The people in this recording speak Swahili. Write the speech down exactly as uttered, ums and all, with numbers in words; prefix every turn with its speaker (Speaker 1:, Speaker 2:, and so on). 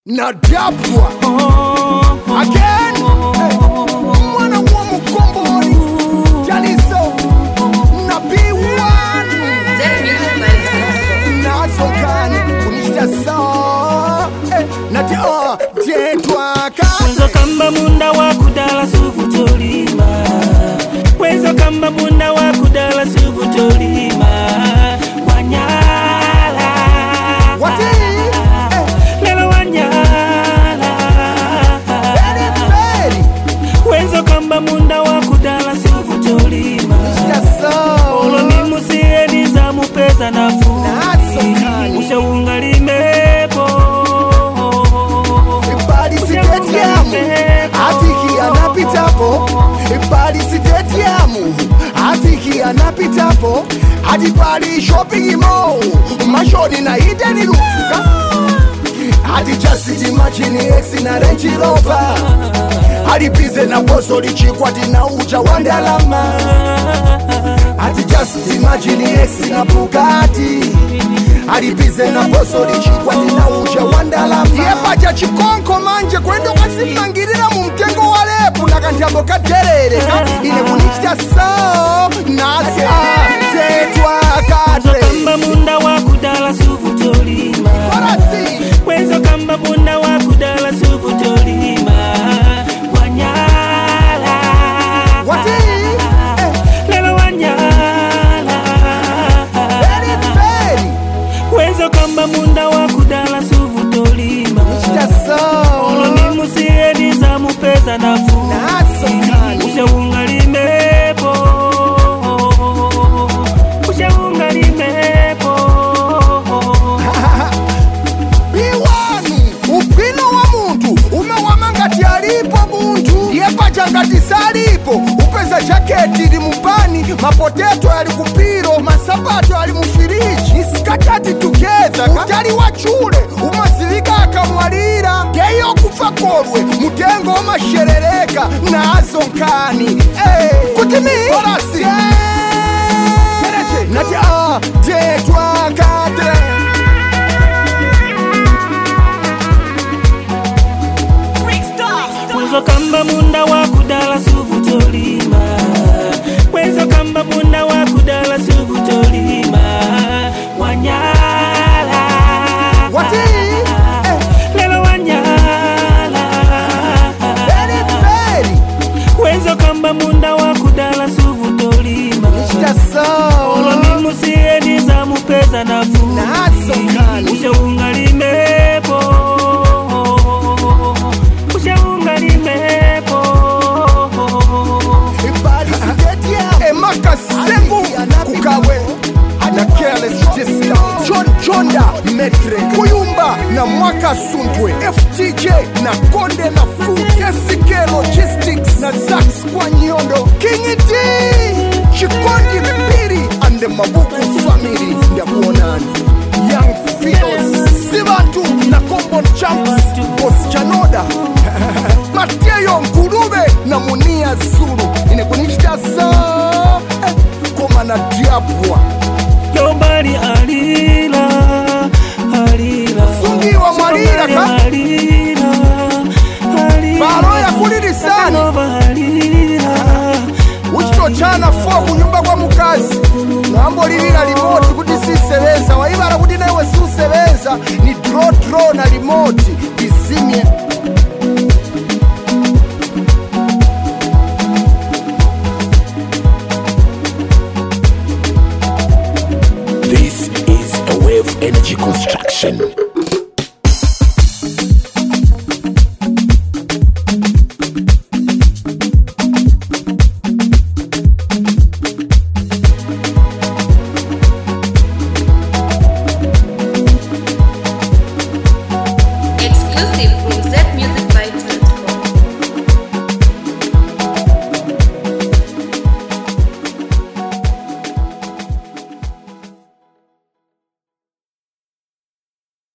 Speaker 1: Nadapwa again. Hey. Mwana wa mkomboni Jaliso Nabi one Nasokani kunishita saa hey. Nati oh Jetwaka
Speaker 2: Wezo kamba munda wa kudala suvu tolima Wezo kamba munda wa kudala suvu tolima Wanyala
Speaker 1: Wati
Speaker 2: Lelo wanyala
Speaker 1: Very very
Speaker 2: Wezo kamba munda wa kudala suvu tolima Olo ni musiye niza mupeza na fuki
Speaker 1: Nasokani
Speaker 2: Ushaunga limepo
Speaker 1: Ibadi siteti yamu Atiki anapitapo Ibadi siteti yamu Atiki anapitapo Ati pali shopping mall Mashoni na ide ni lufuka Ati just imagine X na Range Rover Ati bize na boso lichikwati na uja wandalama Ati just imagine X na Bugatti Ati bize na boso lichikwati na uja wandalama Yepaja chikonko manje kwendo kasimangirira mu mtengo wa lepu na kantiambo katerere Ine kunichita so nasi atetwa
Speaker 2: Wezo kamba munda wa kudala suvu tolima
Speaker 1: Farasi
Speaker 2: Wezo kamba munda wa kudala suvu tolima Wanyala
Speaker 1: Wati eh,
Speaker 2: Lelo wanyala
Speaker 1: very very
Speaker 2: Wezo kamba munda wa kudala suvu tolima
Speaker 1: Chita
Speaker 2: Olo
Speaker 1: so
Speaker 2: ni musiye niza mupeza na fuki
Speaker 1: Nasokani
Speaker 2: Ushaunga limepo Ushaunga limepo
Speaker 1: Biwani upino wa muntu umewamangati alipo muntu yepaja ngati salipo upeza jaketi ili mubani mapoteto yali kupiro masapato yali mufiriji isikatati together utali wa chule umazilika akamwalira geyo kufa korwe mutengo omasherereka nazo nkani hey. Kutimi Farasi nati ah jetwakate
Speaker 2: Wezo kamba munda wa kudala suvu tolima Wezo kamba munda wa kudala suvu tolima Wanyala
Speaker 1: Wati eh,
Speaker 2: Lelo wanyala
Speaker 1: very very
Speaker 2: Wezo kamba munda wa kudala suvu tolima
Speaker 1: Chita
Speaker 2: Olo
Speaker 1: so
Speaker 2: ni musiye niza mupeza na fuki
Speaker 1: Nasokani
Speaker 2: Ushaunga limepo Ushaunga limepo
Speaker 1: Ibadi siteti ya Emaka Sembu Kukawe na Careless Discount John Jonda Metre Kuyumba na Mwaka Sundwe F T J na Konde na Food S K Logistics na Zax kwa Nyondo King D Chikondi Piri and the Mabuku family ndia kuonani Young Fidos Sibantu na Combon Champs Boss Chanoda Mateo Ngurube na Munia Zulu ine kunishita saa eh, koma na diabwa
Speaker 2: Yobali alila Alila
Speaker 1: Sungiwa Marira ka
Speaker 2: Alila Alila
Speaker 1: Baro ya kuliri sani
Speaker 2: Nova alila
Speaker 1: Uchito chana fo kunyumba kwa mukazi Ngambo lirira remote kuti sisebeza Waibara kuti newe susebeza Ni draw draw na remote Bizimye
Speaker 3: This is a Wave Energy Construction.